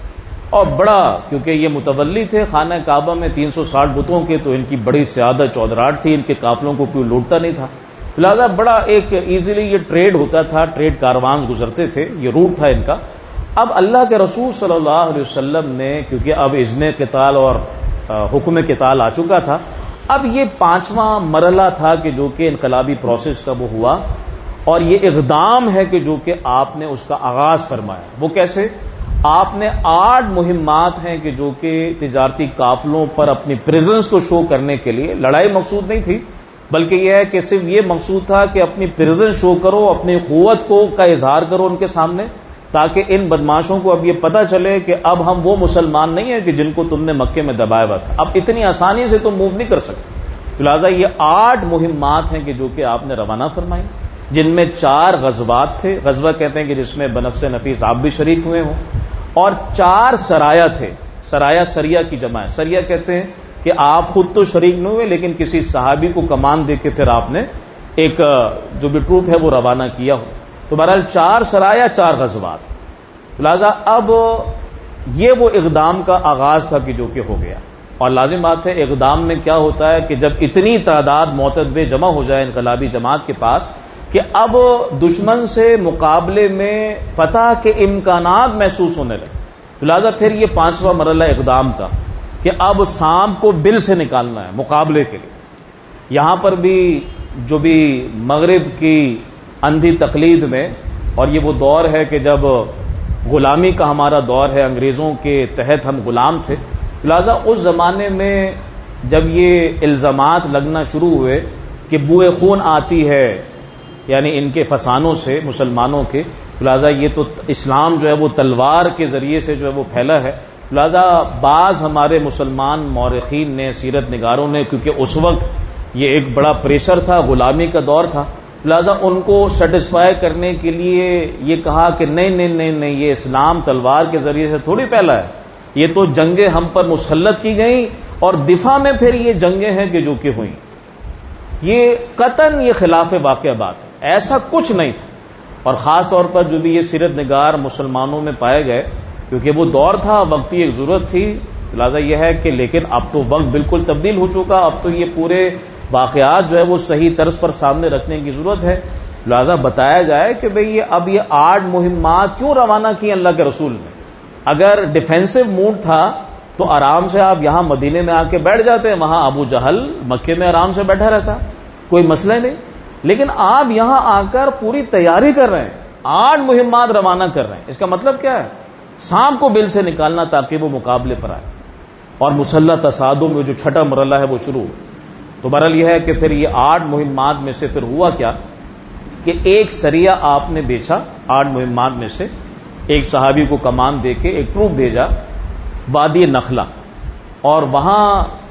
اور بڑا کیونکہ یہ متولی تھے خانہ کعبہ میں تین سو ساٹھ بتوں کے، تو ان کی بڑی سیادت چودراہٹ تھی، ان کے قافلوں کو کوئی لوٹتا نہیں تھا، لہذا بڑا ایک ایزیلی یہ ٹریڈ ہوتا تھا، ٹریڈ کاروانز گزرتے تھے، یہ روٹ تھا ان کا۔ اب اللہ کے رسول صلی اللہ علیہ وسلم نے کیونکہ اب اذن قتال اور حکم قتال آ چکا تھا، اب یہ پانچواں مرحلہ تھا کہ جو کہ انقلابی پروسیس کا وہ ہوا، اور یہ اقدام ہے کہ جو کہ آپ نے اس کا آغاز فرمایا۔ وہ کیسے؟ آپ نے آٹھ مہمات ہیں کہ جو کہ تجارتی قافلوں پر اپنی پریزنس کو شو کرنے کے لیے، لڑائی مقصود نہیں تھی بلکہ یہ ہے کہ صرف یہ مقصود تھا کہ اپنی پریزنس شو کرو، اپنی قوت کو کا اظہار کرو ان کے سامنے، تاکہ ان بدماشوں کو اب یہ پتہ چلے کہ اب ہم وہ مسلمان نہیں ہیں کہ جن کو تم نے مکے میں دبایا ہوا تھا، اب اتنی آسانی سے تم موو نہیں کر سکتے۔ لہٰذا یہ آٹھ مہمات ہیں کہ جو کہ آپ نے روانہ فرمائی، جن میں چار غزوات تھے، غزوہ کہتے ہیں کہ جس میں بنفس نفیس آپ بھی شریک ہوئے ہوں، اور چار سرایا تھے۔ سرایا سریہ کی جمع ہے، سریہ کہتے ہیں کہ آپ خود تو شریک نہیں ہوئے لیکن کسی صحابی کو کمان دے کے پھر آپ نے ایک جو بھی ٹروپ ہے وہ روانہ کیا ہو۔ تو بہرحال چار سرایا، چار غزوات۔ لہذا اب یہ وہ اقدام کا آغاز تھا کہ جو کہ ہو گیا، اور لازم بات ہے اقدام میں کیا ہوتا ہے کہ جب اتنی تعداد معتدے جمع ہو جائے انقلابی جماعت کے پاس کہ اب دشمن سے مقابلے میں فتح کے امکانات محسوس ہونے لگے، لہذا پھر یہ پانچواں مرحلہ اقدام کا کہ اب سام کو بل سے نکالنا ہے مقابلے کے لیے۔ یہاں پر بھی جو بھی مغرب کی اندھی تقلید میں، اور یہ وہ دور ہے کہ جب غلامی کا ہمارا دور ہے، انگریزوں کے تحت ہم غلام تھے، لہذا اس زمانے میں جب یہ الزامات لگنا شروع ہوئے کہ بوئے خون آتی ہے یعنی ان کے فسانوں سے مسلمانوں کے، لہذا یہ تو اسلام جو ہے وہ تلوار کے ذریعے سے جو ہے وہ پھیلا ہے، لہذا بعض ہمارے مسلمان مورخین نے، سیرت نگاروں نے، کیونکہ اس وقت یہ ایک بڑا پریشر تھا، غلامی کا دور تھا، لہذا ان کو سیٹسفائی کرنے کے لیے یہ کہا کہ نہیں نہیں نہیں نہیں یہ اسلام تلوار کے ذریعے سے تھوڑی پھیلا ہے، یہ تو جنگیں ہم پر مسلط کی گئیں اور دفاع میں پھر یہ جنگیں ہیں کہ جو کہ ہوئیں۔ یہ قطعاً یہ خلاف واقع بات ہے، ایسا کچھ نہیں تھا، اور خاص طور پر جو بھی یہ سیرت نگار مسلمانوں میں پائے گئے، کیونکہ وہ دور تھا، وقتی ایک ضرورت تھی، لہذا یہ ہے کہ لیکن اب تو وقت بالکل تبدیل ہو چکا، اب تو یہ پورے واقعات جو ہے وہ صحیح طرز پر سامنے رکھنے کی ضرورت ہے، لہذا بتایا جائے کہ بھئی یہ اب یہ آٹھ مہمات کیوں روانہ کی اللہ کے رسول نے۔ اگر ڈیفینسو موڈ تھا تو آرام سے آپ یہاں مدینے میں آ کے بیٹھ جاتے ہیں، وہاں ابو جہل مکے میں آرام سے بیٹھا رہتا، کوئی مسئلہ نہیں، لیکن آپ یہاں آ کر پوری تیاری کر رہے ہیں، آٹھ مہمات روانہ کر رہے ہیں۔ اس کا مطلب کیا ہے؟ سام کو بل سے نکالنا تاکہ وہ مقابلے پر آئے، اور مسلح تصادم میں جو چھٹا مرحلہ ہے وہ شروع ہو۔ تو بہرحال یہ ہے کہ پھر یہ آٹھ مہمات میں سے پھر ہوا کیا کہ ایک سریہ آپ نے بیچا، آٹھ مہمات میں سے ایک صحابی کو کمان دے کے ایک ٹروپ بھیجا وادی نخلا، اور وہاں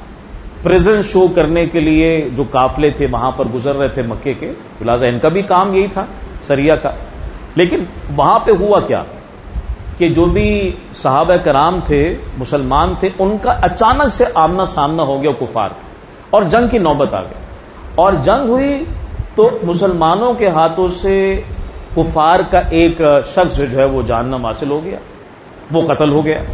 پریزنس شو کرنے کے لیے جو قافلے تھے وہاں پر گزر رہے تھے مکے کے، لہٰذا ان کا بھی کام یہی تھا سریہ کا۔ لیکن وہاں پہ ہوا کیا کہ جو بھی صحابہ کرام تھے، مسلمان تھے، ان کا اچانک سے آمنا سامنا ہو گیا کفار کا، اور جنگ کی نوبت آ گئی، اور جنگ ہوئی تو مسلمانوں کے ہاتھوں سے کفار کا ایک شخص جو ہے وہ جہنم حاصل ہو گیا، وہ قتل ہو گیا۔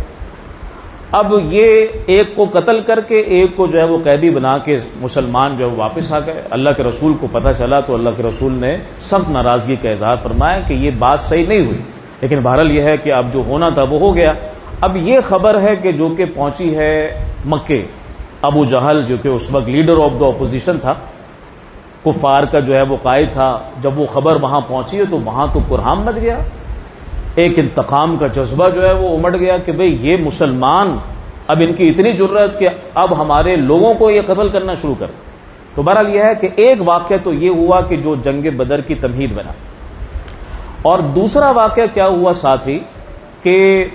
اب یہ ایک کو قتل کر کے ایک کو جو ہے وہ قیدی بنا کے مسلمان جو ہے واپس آ گئے۔ اللہ کے رسول کو پتہ چلا تو اللہ کے رسول نے سخت ناراضگی کا اظہار فرمایا کہ یہ بات صحیح نہیں ہوئی، لیکن بہرحال یہ ہے کہ اب جو ہونا تھا وہ ہو گیا۔ اب یہ خبر ہے کہ جو کہ پہنچی ہے مکے، ابو جہل جو کہ اس وقت لیڈر آف دا اپوزیشن تھا، کفار کا جو ہے وہ قائد تھا، جب وہ خبر وہاں پہنچی ہے تو وہاں تو کرہم مچ گیا، ایک انتقام کا جذبہ جو ہے وہ امڑ گیا کہ بھئی یہ مسلمان اب ان کی اتنی جرأت کہ اب ہمارے لوگوں کو یہ قتل کرنا شروع کر۔ تو بہرحال یہ ہے کہ ایک واقعہ تو یہ ہوا کہ جو جنگ بدر کی تمہید بنا، اور دوسرا واقعہ کیا ہوا ساتھی کہ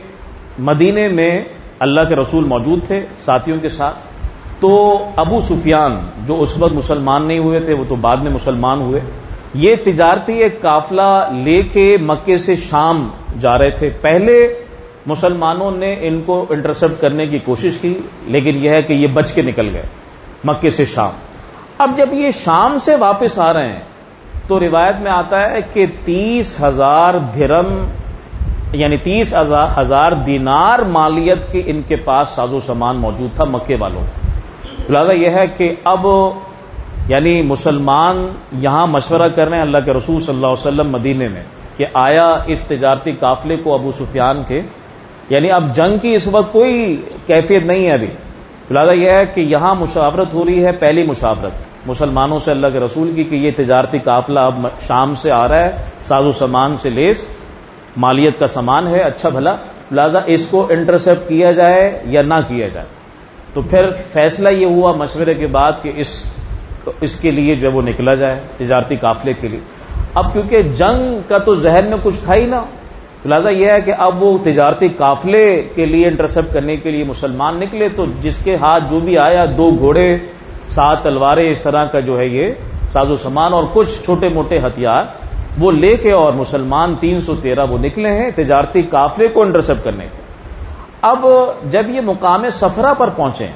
مدینے میں اللہ کے رسول موجود تھے ساتھیوں کے ساتھ، تو ابو سفیان جو اس وقت مسلمان نہیں ہوئے تھے، وہ تو بعد میں مسلمان ہوئے، یہ تجارتی ایک قافلہ لے کے مکے سے شام جا رہے تھے۔ پہلے مسلمانوں نے ان کو انٹرسپٹ کرنے کی کوشش کی، لیکن یہ ہے کہ یہ بچ کے نکل گئے مکے سے شام۔ اب جب یہ شام سے واپس آ رہے ہیں تو روایت میں آتا ہے کہ تیس ہزار درہم یعنی تیس ہزار دینار مالیت کے ان کے پاس ساز و سامان موجود تھا مکے والوں۔ لہٰذا یہ ہے کہ اب یعنی مسلمان یہاں مشورہ کر رہے ہیں اللہ کے رسول صلی اللہ علیہ وسلم مدینے میں کہ آیا اس تجارتی قافلے کو ابو سفیان کے یعنی اب جنگ کی اس وقت کوئی کیفیت نہیں ہے ابھی، لہٰذا یہ ہے کہ یہاں مشاورت ہو رہی ہے، پہلی مشاورت مسلمانوں سے اللہ کے رسول کی کہ یہ تجارتی قافلہ اب شام سے آ رہا ہے، ساز و سامان سے لیس مالیت کا سامان ہے اچھا بھلا، لہٰذا اس کو انٹرسپٹ کیا جائے یا نہ کیا جائے۔ تو پھر فیصلہ یہ ہوا مشورے کے بعد کہ اس اس کے لیے جو وہ نکلا جائے تجارتی قافلے کے لیے۔ اب کیونکہ جنگ کا تو ذہن میں کچھ تھا ہی نہ، لہٰذا یہ ہے کہ اب وہ تجارتی قافلے کے لیے انٹرسپٹ کرنے کے لیے مسلمان نکلے، تو جس کے ہاتھ جو بھی آیا، دو گھوڑے، سات تلواریں، اس طرح کا جو ہے یہ ساز و سامان اور کچھ چھوٹے موٹے ہتھیار وہ لے کے، اور مسلمان تین سو تیرہ وہ نکلے ہیں تجارتی قافلے کو انٹرسپٹ کرنے کے۔ اب جب یہ مقام صفرا پر پہنچے،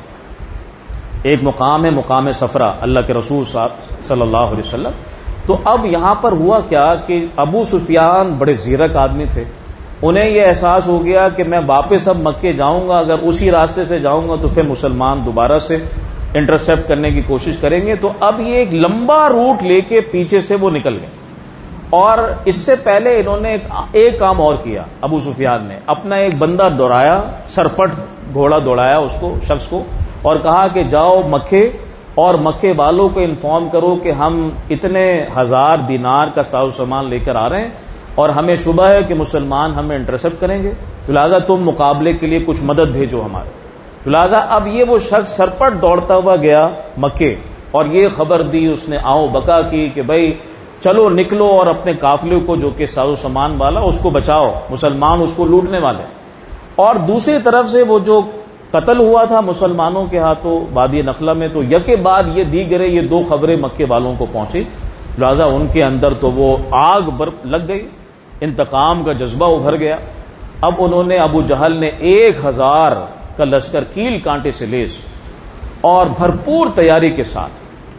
ایک مقام ہے مقام صفرا اللہ کے رسول صلی اللہ علیہ وسلم، تو اب یہاں پر ہوا کیا کہ ابو سفیان بڑے زیرک آدمی تھے، انہیں یہ احساس ہو گیا کہ میں واپس اب مکے جاؤں گا، اگر اسی راستے سے جاؤں گا تو پھر مسلمان دوبارہ سے انٹرسپٹ کرنے کی کوشش کریں گے، تو اب یہ ایک لمبا روٹ لے کے پیچھے سے وہ نکل گئے۔ اور اس سے پہلے انہوں نے ایک کام اور کیا، ابو سفیان نے اپنا ایک بندہ دوڑایا، سرپٹ گھوڑا دوڑایا اس کو شخص کو، اور کہا کہ جاؤ مکے اور مکے والوں کو انفارم کرو کہ ہم اتنے ہزار دینار کا ساز و سامان لے کر آ رہے ہیں اور ہمیں شبہ ہے کہ مسلمان ہمیں انٹرسپٹ کریں گے، تو لہٰذا تم مقابلے کے لیے کچھ مدد بھیجو ہمارے۔ تو لہٰذا اب یہ وہ شخص سرپٹ دوڑتا ہوا گیا مکے، اور یہ خبر دی اس نے، آؤ بکا کی کہ بھائی چلو نکلو اور اپنے قافلے کو جو کہ ساز و سامان والا اس کو بچاؤ، مسلمان اس کو لوٹنے والے۔ اور دوسری طرف سے وہ جو قتل ہوا تھا مسلمانوں کے ہاتھوں وادی نخلا میں، تو یکے بعد یہ دی گرے یہ دو خبریں مکے والوں کو پہنچی، لہذا ان کے اندر تو وہ آگ برف لگ گئی، انتقام کا جذبہ ابھر گیا۔ اب انہوں نے ابو جہل نے ایک ہزار کا لشکر کیل کانٹے سے لیس اور بھرپور تیاری کے ساتھ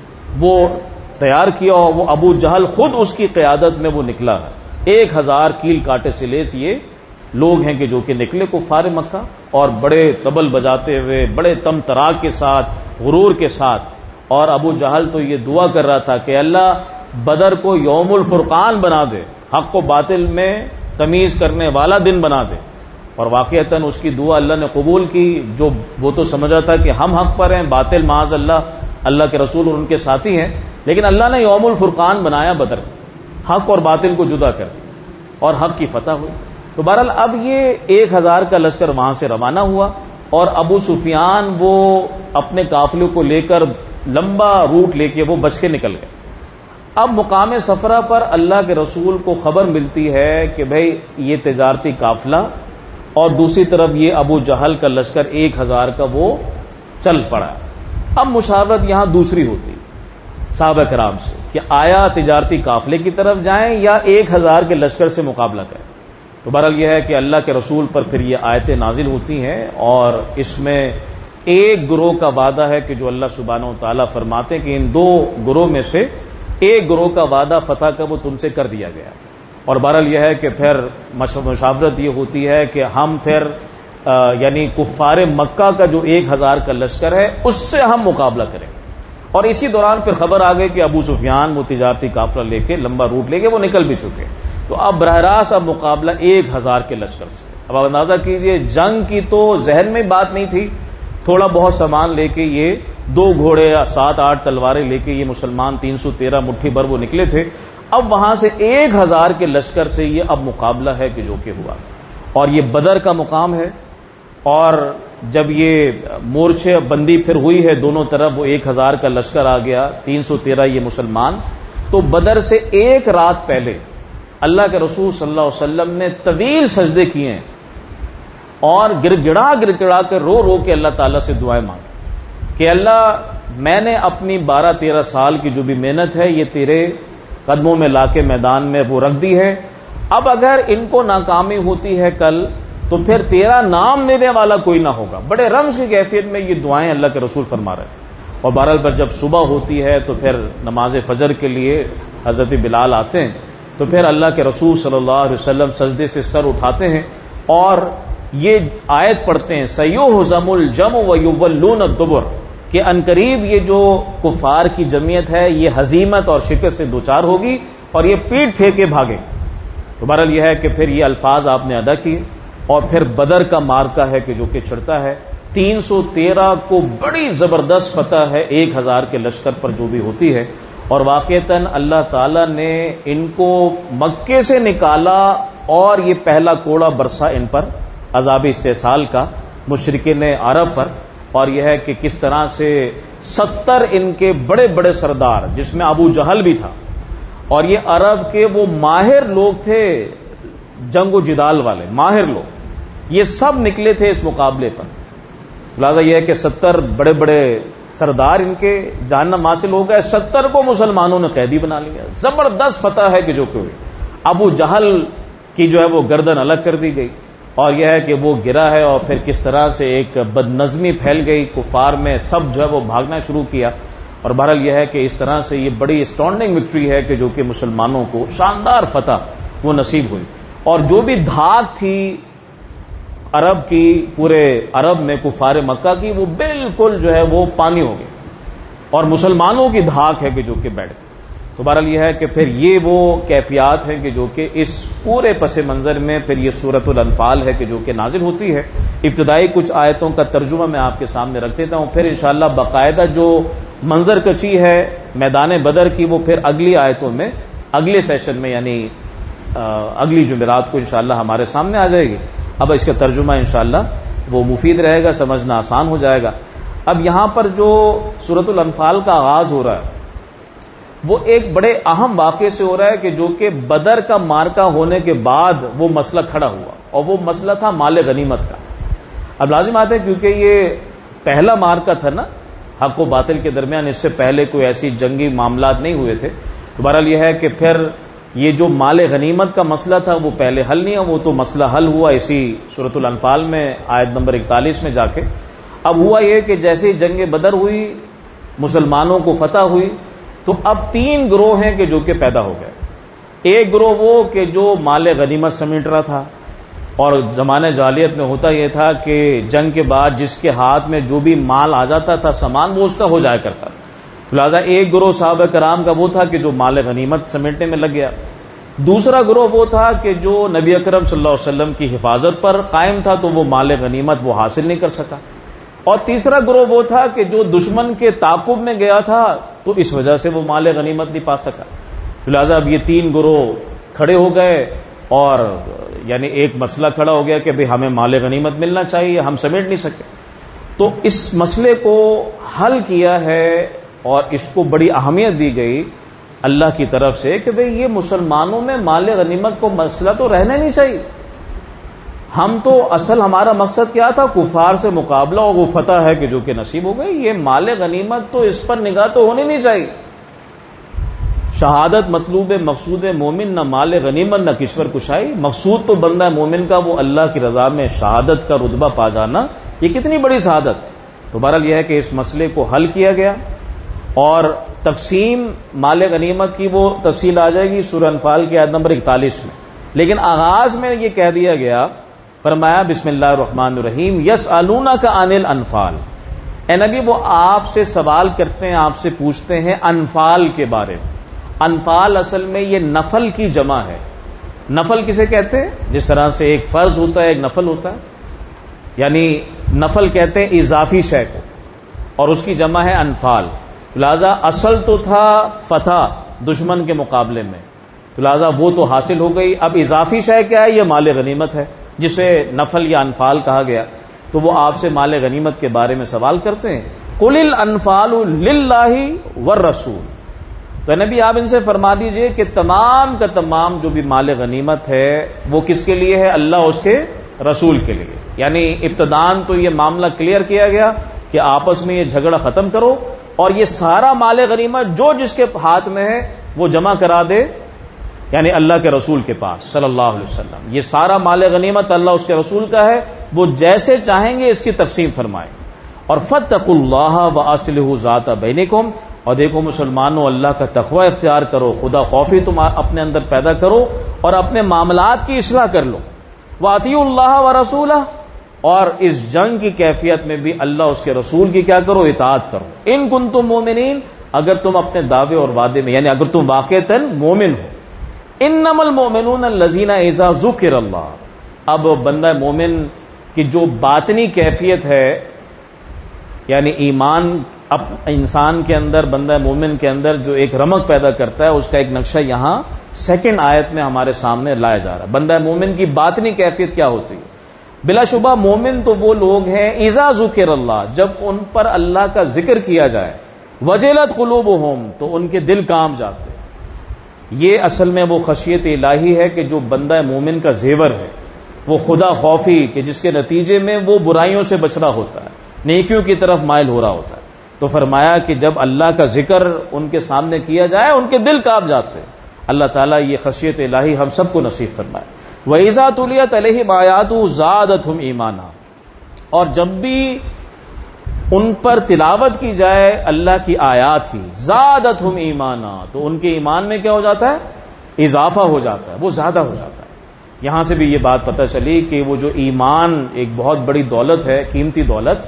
وہ تیار کیا، اور وہ ابو جہل خود اس کی قیادت میں وہ نکلا ہے۔ ایک ہزار کیل کانٹے سے لیس یہ لوگ ہیں کہ جو کہ نکلے کفار مکہ، اور بڑے طبل بجاتے ہوئے، بڑے تم تراک کے ساتھ، غرور کے ساتھ، اور ابو جہل تو یہ دعا کر رہا تھا کہ اللہ بدر کو یوم الفرقان بنا دے، حق و باطل میں تمیز کرنے والا دن بنا دے، اور واقعتاً اس کی دعا اللہ نے قبول کی۔ جو وہ تو سمجھا تھا کہ ہم حق پر ہیں، باطل معاذ اللہ اللہ کے رسول اور ان کے ساتھی ہیں، لیکن اللہ نے یوم الفرقان بنایا بدر، حق اور باطل کو جدا کر، اور حق کی فتح ہوئی۔ تو بہرحال اب یہ ایک ہزار کا لشکر وہاں سے روانہ ہوا، اور ابو سفیان وہ اپنے قافلے کو لے کر لمبا روٹ لے کے وہ بچ کے نکل گئے۔ اب مقام صفرا پر اللہ کے رسول کو خبر ملتی ہے کہ بھئی یہ تجارتی قافلہ اور دوسری طرف یہ ابو جہل کا لشکر ایک ہزار کا وہ چل پڑا۔ اب مشاورت یہاں دوسری ہوتی صحابہ کرام سے کہ آیا تجارتی قافلے کی طرف جائیں یا ایک ہزار کے لشکر سے مقابلہ کریں۔ تو بہرحال یہ ہے کہ اللہ کے رسول پر پھر یہ آیتیں نازل ہوتی ہیں، اور اس میں ایک گروہ کا وعدہ ہے کہ جو اللہ سبحانہ و تعالیٰ فرماتے ہیں کہ ان دو گروہ میں سے ایک گروہ کا وعدہ فتح کا وہ تم سے کر دیا گیا، اور بہرحال یہ ہے کہ پھر مشاورت یہ ہوتی ہے کہ ہم پھر یعنی کفار مکہ کا جو ایک ہزار کا لشکر ہے اس سے ہم مقابلہ کریں، اور اسی دوران پھر خبر آ گئی کہ ابو سفیان وہ تجارتی قافلہ لے کے لمبا روٹ لے کے وہ نکل بھی چکے، تو اب براہ راست اب مقابلہ ایک ہزار کے لشکر سے۔ اب آپ اندازہ کیجئے جنگ کی تو ذہن میں بات نہیں تھی، تھوڑا بہت سامان لے کے یہ دو گھوڑے یا سات آٹھ تلواریں لے کے یہ مسلمان تین سو تیرہ مٹھی بھر وہ نکلے تھے، اب وہاں سے ایک ہزار کے لشکر سے یہ اب مقابلہ ہے کہ جو کہ ہوا، اور یہ بدر کا مقام ہے، اور جب یہ مورچے بندی پھر ہوئی ہے دونوں طرف، وہ ایک ہزار کا لشکر آ گیا، تین سو تیرہ یہ مسلمان، تو بدر سے ایک رات پہلے اللہ کے رسول صلی اللہ علیہ وسلم نے طویل سجدے کیے ہیں اور گر گڑا گر گڑا کر رو رو کے اللہ تعالیٰ سے دعائیں مانگی کہ اللہ میں نے اپنی بارہ تیرہ سال کی جو بھی محنت ہے یہ تیرے قدموں میں لا کے میدان میں وہ رکھ دی ہے، اب اگر ان کو ناکامی ہوتی ہے کل تو پھر تیرا نام لینے والا کوئی نہ ہوگا۔ بڑے رمز کی کیفیت میں یہ دعائیں اللہ کے رسول فرما رہے تھے، اور بہرحال پر جب صبح ہوتی ہے تو پھر نماز فجر کے لیے حضرت بلال آتے ہیں، تو پھر اللہ کے رسول صلی اللہ علیہ وسلم سجدے سے سر اٹھاتے ہیں اور یہ آیت پڑھتے ہیں سیہزم الجمع ویولون الدبر، کہ عنقریب یہ جو کفار کی جمعیت ہے یہ ہزیمت اور شکست سے دوچار ہوگی اور یہ پیٹ پھیر کے بھاگے۔ تو بہرحال یہ ہے کہ پھر یہ الفاظ آپ نے ادا کیے، اور پھر بدر کا مارکا ہے کہ جو کہ چھڑتا ہے، تین سو تیرہ کو بڑی زبردست فتح ہے ایک ہزار کے لشکر پر جو بھی ہوتی ہے، اور واقعتاً اللہ تعالی نے ان کو مکے سے نکالا اور یہ پہلا کوڑا برسا ان پر عذاب استحصال کا مشرکین عرب پر، اور یہ ہے کہ کس طرح سے ستر ان کے بڑے بڑے سردار جس میں ابو جہل بھی تھا، اور یہ عرب کے وہ ماہر لوگ تھے جنگ و جدال والے ماہر لوگ، یہ سب نکلے تھے اس مقابلے پر، لہذا یہ ہے کہ ستر بڑے بڑے سردار ان کے جہنم حاصل ہو گئے، ستر کو مسلمانوں نے قیدی بنا لیا، زبردست فتح ہے کہ جو کہ ہوئی۔ ابو جہل کی جو ہے وہ گردن الگ کر دی گئی، اور یہ ہے کہ وہ گرا ہے، اور پھر کس طرح سے ایک بد نظمی پھیل گئی کفار میں، سب جو ہے وہ بھاگنا شروع کیا، اور بہرحال یہ ہے کہ اس طرح سے یہ بڑی اسٹانڈنگ وکٹری ہے کہ جو کہ مسلمانوں کو شاندار فتح وہ نصیب ہوئی، اور جو بھی دھاک تھی عرب کی پورے عرب میں کفار مکہ کی وہ بالکل جو ہے وہ پانی ہو گئی، اور مسلمانوں کی دھاک ہے کہ جو کہ بیٹھ گئی۔ تو بہرحال یہ ہے کہ پھر یہ وہ کیفیات ہیں کہ جو کہ اس پورے پس منظر میں پھر یہ سورۃ الانفال ہے کہ جو کہ نازل ہوتی ہے۔ ابتدائی کچھ آیتوں کا ترجمہ میں آپ کے سامنے رکھ دیتا ہوں، پھر انشاءاللہ باقاعدہ جو منظر کچی ہے میدان بدر کی وہ پھر اگلی آیتوں میں اگلے سیشن میں یعنی اگلی جمعرات کو انشاءاللہ ہمارے سامنے آ جائے گی۔ اب اس کا ترجمہ انشاءاللہ وہ مفید رہے گا، سمجھنا آسان ہو جائے گا۔ اب یہاں پر جو سورۃ الانفال کا آغاز ہو رہا ہے وہ ایک بڑے اہم واقعے سے ہو رہا ہے کہ جو کہ بدر کا مارکا ہونے کے بعد وہ مسئلہ کھڑا ہوا، اور وہ مسئلہ تھا مال غنیمت کا۔ اب لازم آتا ہے کیونکہ یہ پہلا مارکا تھا نا حق و باطل کے درمیان، اس سے پہلے کوئی ایسی جنگی معاملات نہیں ہوئے تھے، تو بہرحال یہ ہے کہ پھر یہ جو مال غنیمت کا مسئلہ تھا وہ پہلے حل نہیں ہوا، وہ تو مسئلہ حل ہوا اسی سورۃ الانفال میں آیت نمبر اکتالیس میں جا کے۔ اب ہوا یہ کہ جیسے ہی جنگ بدر ہوئی مسلمانوں کو فتح ہوئی تو اب تین گروہ ہیں کہ جو کہ پیدا ہو گئے۔ ایک گروہ وہ کہ جو مال غنیمت سمیٹ رہا تھا، اور زمانہ جاہلیت میں ہوتا یہ تھا کہ جنگ کے بعد جس کے ہاتھ میں جو بھی مال آ جاتا تھا سامان وہ اس کا ہو جایا کرتا تھا، لہذا ایک گروہ صحابہ کرام کا وہ تھا کہ جو مال غنیمت سمیٹنے میں لگ گیا۔ دوسرا گروہ وہ تھا کہ جو نبی اکرم صلی اللہ علیہ وسلم کی حفاظت پر قائم تھا تو وہ مال غنیمت وہ حاصل نہیں کر سکا، اور تیسرا گروہ وہ تھا کہ جو دشمن کے تعاقب میں گیا تھا تو اس وجہ سے وہ مال غنیمت نہیں پا سکا، لہذا اب یہ تین گروہ کھڑے ہو گئے، اور یعنی ایک مسئلہ کھڑا ہو گیا کہ بھئی ہمیں مال غنیمت ملنا چاہیے، ہم سمیٹ نہیں سکے۔ تو اس مسئلے کو حل کیا ہے اور اس کو بڑی اہمیت دی گئی اللہ کی طرف سے کہ بھئی یہ مسلمانوں میں مال غنیمت کو مسئلہ تو رہنا نہیں چاہیے، ہم تو اصل ہمارا مقصد کیا تھا کفار سے مقابلہ، اور وہ فتح ہے کہ جو کہ نصیب ہو گئی، یہ مال غنیمت تو اس پر نگاہ تو ہونی نہیں چاہیے۔ شہادت مطلوب مقصود مومن، نہ مال غنیمت نہ کشور کشائی، مقصود تو بندہ مومن کا وہ اللہ کی رضا میں شہادت کا رتبہ پا جانا، یہ کتنی بڑی سعادت ہے۔ تو بہرحال یہ ہے کہ اس مسئلے کو حل کیا گیا، اور تقسیم مال غنیمت کی وہ تفصیل آ جائے گی سورہ انفال کی آیت نمبر اکتالیس میں، لیکن آغاز میں یہ کہہ دیا گیا، فرمایا بسم اللہ الرحمن الرحیم یسألونک عن الانفال، اے نبی وہ آپ سے سوال کرتے ہیں، آپ سے پوچھتے ہیں انفال کے بارے میں۔ انفال اصل میں یہ نفل کی جمع ہے۔ نفل کسے کہتے ہیں؟ جس طرح سے ایک فرض ہوتا ہے ایک نفل ہوتا ہے، یعنی نفل کہتے ہیں اضافی شے کو، اور اس کی جمع ہے انفال۔ لہذا اصل تو تھا فتح دشمن کے مقابلے میں، تو لہذا وہ تو حاصل ہو گئی، اب اضافی شے کیا ہے؟ یہ مال غنیمت ہے جسے نفل یا انفال کہا گیا۔ تو وہ آپ سے مال غنیمت کے بارے میں سوال کرتے ہیں، قل الانفال للہ والرسول، تو نبی آپ ان سے فرما دیجئے کہ تمام کا تمام جو بھی مال غنیمت ہے وہ کس کے لیے ہے؟ اللہ اس کے رسول کے لیے۔ یعنی ابتدان تو یہ معاملہ کلیئر کیا گیا کہ آپس میں یہ جھگڑا ختم کرو، اور یہ سارا مال غنیمت جو جس کے ہاتھ میں ہے وہ جمع کرا دے، یعنی اللہ کے رسول کے پاس صلی اللہ علیہ وسلم۔ یہ سارا مال غنیمت اللہ اس کے رسول کا ہے، وہ جیسے چاہیں گے اس کی تقسیم فرمائیں۔ اور فاتقوا اللہ واصلحوا ذات بینکم، اور دیکھو مسلمانوں اللہ کا تقوی اختیار کرو، خدا خوفی تم اپنے اندر پیدا کرو اور اپنے معاملات کی اصلاح کر لو۔ واطیعوا اللہ ورسولہ، اور اس جنگ کی کیفیت میں بھی اللہ اس کے رسول کی کیا کرو؟ اطاعت کرو۔ ان کنتم مومنین، اگر تم اپنے دعوے اور وعدے میں، یعنی اگر تم واقعتاً مومن ہو۔ انما المؤمنون الذین اذا ذکر اللہ، اب بندہ مومن کی جو باطنی کیفیت ہے، یعنی ایمان اب انسان کے اندر، بندہ مومن کے اندر جو ایک رمق پیدا کرتا ہے، اس کا ایک نقشہ یہاں سیکنڈ آیت میں ہمارے سامنے لایا جا رہا ہے۔ بندہ مومن کی باطنی کیفیت کیا ہوتی ہے؟ بلا شبہ مومن تو وہ لوگ ہیں اذا ذکر اللہ، جب ان پر اللہ کا ذکر کیا جائے، وجلت قلوبہم، تو ان کے دل کانپ جاتے۔ یہ اصل میں وہ خشیت الہی ہے کہ جو بندہ مومن کا زیور ہے، وہ خدا خوفی کہ جس کے نتیجے میں وہ برائیوں سے بچ رہا ہوتا ہے، نیکیوں کی طرف مائل ہو رہا ہوتا ہے۔ تو فرمایا کہ جب اللہ کا ذکر ان کے سامنے کیا جائے ان کے دل کانپ جاتے ہیں۔ اللہ تعالیٰ یہ خشیت الہی ہم سب کو نصیب فرمائے۔ وَإِذَا تُلِيَتْ عَلَيْهِمْ آيَاتُهُ زَادَتْهُمْ ایمانا، اور جب بھی ان پر تلاوت کی جائے اللہ کی آیات کی، زادتہم ایمانا، تو ان کے ایمان میں کیا ہو جاتا ہے؟ اضافہ ہو جاتا ہے، وہ زیادہ ہو جاتا ہے۔ یہاں سے بھی یہ بات پتہ چلی کہ وہ جو ایمان ایک بہت بڑی دولت ہے، قیمتی دولت،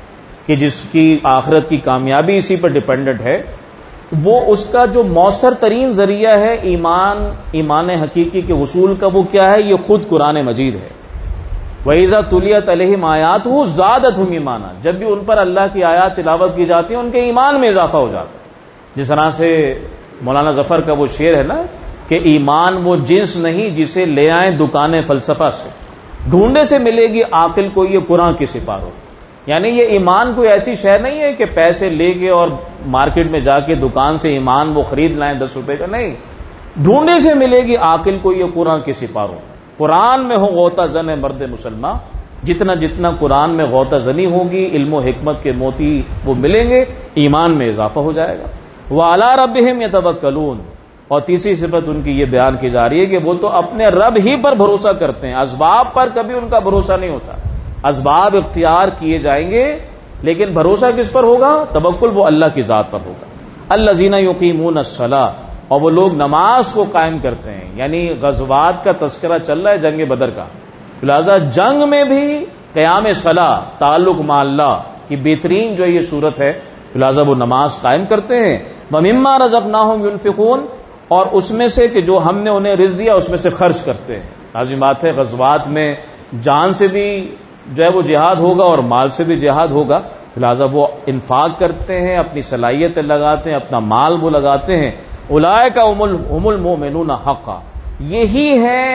کہ جس کی آخرت کی کامیابی اسی پر ڈیپینڈنٹ ہے، وہ اس کا جو مؤثر ترین ذریعہ ہے ایمان، ایمان حقیقی کے حصول کا، وہ کیا ہے؟ یہ خود قرآن مجید ہے۔ وَإِذَا تُلِيَتْ عَلَيْهِمْ آيَاتُهُ زَادَتْهُمْ ایمانا، جب بھی ان پر اللہ کی آیات تلاوت کی جاتی ہیں ان کے ایمان میں اضافہ ہو جاتا ہے۔ جس طرح سے مولانا ظفر کا وہ شعر ہے نا کہ ایمان وہ جنس نہیں جسے لے آئیں دکانیں فلسفہ سے، ڈھونڈے سے ملے گی عاقل کو یہ قرآن کی سپاروں۔ یعنی یہ ایمان کوئی ایسی شے نہیں ہے کہ پیسے لے کے اور مارکیٹ میں جا کے دکان سے ایمان وہ خرید لائیں دس روپے کا، نہیں، ڈھونڈے سے ملے گی عاقل کو یہ قرآن کی سپاروں۔ قرآن میں ہو غوطہ زن مرد مسلمان، جتنا جتنا قرآن میں غوطہ زنی ہوگی، علم و حکمت کے موتی وہ ملیں گے، ایمان میں اضافہ ہو جائے گا۔ وَعَلَىٰ رَبِّهِمْ يَتَوَكَّلُونَ، اور تیسری صفت ان کی یہ بیان کی جا رہی ہے کہ وہ تو اپنے رب ہی پر بھروسہ کرتے ہیں، اسباب پر کبھی ان کا بھروسہ نہیں ہوتا۔ اسباب اختیار کیے جائیں گے لیکن بھروسہ کس پر ہوگا؟ توکل وہ اللہ کی ذات پر ہوگا۔ الذین یقیمون الصلاۃ، اور وہ لوگ نماز کو قائم کرتے ہیں۔ یعنی غزوات کا تذکرہ چل رہا ہے جنگ بدر کا، لہذا جنگ میں بھی قیام صلاۃ، تعلق مع اللہ کی بہترین جو یہ صورت ہے، لہذا وہ نماز قائم کرتے ہیں۔ وَمِمَّا رَزَقْنَاهُمْ يُنْفِقُونَ، اور اس میں سے کہ جو ہم نے انہیں رزق دیا اس میں سے خرچ کرتے ہیں۔ لازم بات ہے غزوات میں جان سے بھی جو ہے وہ جہاد ہوگا اور مال سے بھی جہاد ہوگا، لہذا وہ انفاق کرتے ہیں، اپنی صلاحیتیں لگاتے ہیں، اپنا مال وہ لگاتے ہیں۔ اولئک هم المؤمنون حقا، یہی ہے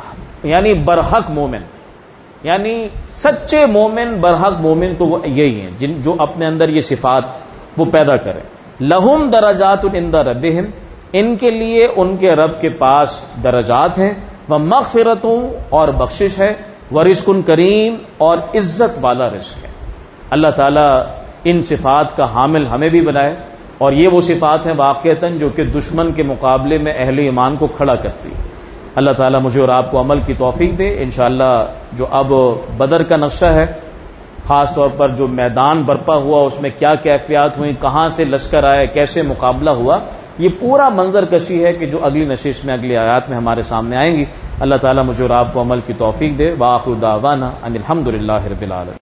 یعنی برحق مومن، یعنی سچے مومن، برحق مومن تو وہ یہی ہیں جن جو اپنے اندر یہ صفات وہ پیدا کریں۔ لہم درجات عند ربہم، ان کے لیے ان کے رب کے پاس درجات ہیں، ومغفرۃ، اور بخشش ہے، ورزق کریم، اور عزت والا رزق ہے۔ اللہ تعالیٰ ان صفات کا حامل ہمیں بھی بنائے، اور یہ وہ صفات ہیں واقعتاً جو کہ دشمن کے مقابلے میں اہل ایمان کو کھڑا کرتی ہے۔ اللہ تعالیٰ مجھے اور آپ کو عمل کی توفیق دے۔ انشاءاللہ جو اب بدر کا نقشہ ہے خاص طور پر جو میدان برپا ہوا اس میں کیا کیفیات ہوئیں، کہاں سے لشکر آئے، کیسے مقابلہ ہوا، یہ پورا منظر کشی ہے کہ جو اگلی نشست میں اگلی آیات میں ہمارے سامنے آئیں گی۔ اللہ تعالیٰ مجھے اور آپ کو عمل کی توفیق دے۔ وآخر دعوانا ان الحمد للہ رب العالمین۔